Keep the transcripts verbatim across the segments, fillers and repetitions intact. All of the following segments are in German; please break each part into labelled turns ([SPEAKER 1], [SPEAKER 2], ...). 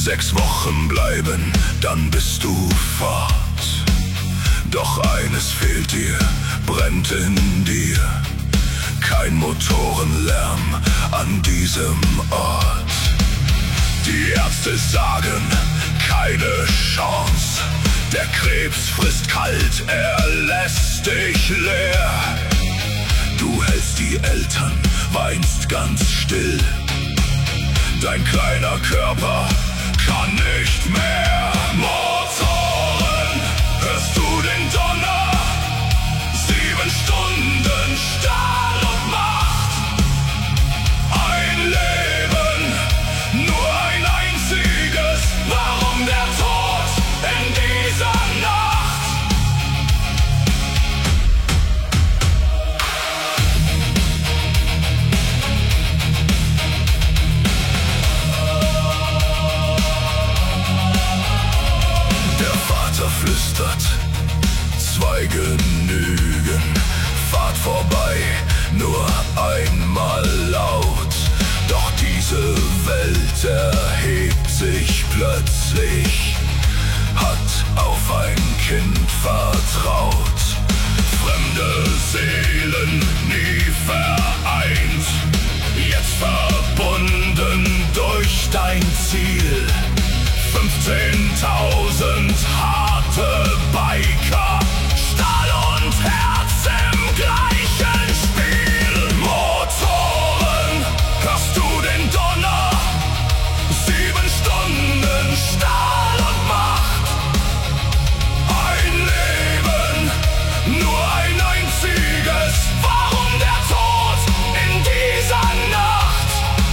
[SPEAKER 1] Sechs Wochen bleiben, dann bist du fort. Doch eines fehlt dir, brennt in dir. Kein Motorenlärm an diesem Ort. Die Ärzte sagen, keine Chance. Der Krebs frisst kalt, er lässt dich leer. Du hältst die Eltern, weinst ganz still. Dein kleiner Körper kann nicht mehr. Motoren, hörst du den Donner? Sieben Stunden Stahl und Macht. Ein Leben, nur ein einziges. Warum der Tod in dieser Nacht? Der Vater flüstert, zwei genügen. Fahrt vorbei, nur einmal laut. Doch diese Welt erhebt sich plötzlich, hat auf ein Kind vertraut. Fremde Seelen nie vereint, jetzt verbunden durch dein Ziel. fünfzehntausend harte Biker, Stahl und Herz im gleichen Spiel. Motoren, hörst du den Donner? Sieben Stunden Stahl und Macht. Ein Leben, nur ein einziges. Warum der Tod in dieser Nacht?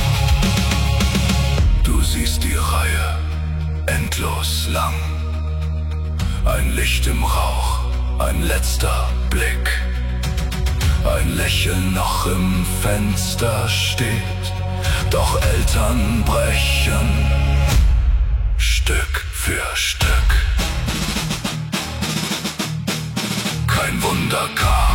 [SPEAKER 1] Du siehst die Reihe endlos lang. Ein Licht im Rauch, ein letzter Blick. Ein Lächeln noch im Fenster steht. Doch Eltern brechen Stück für Stück. Kein Wunder kam.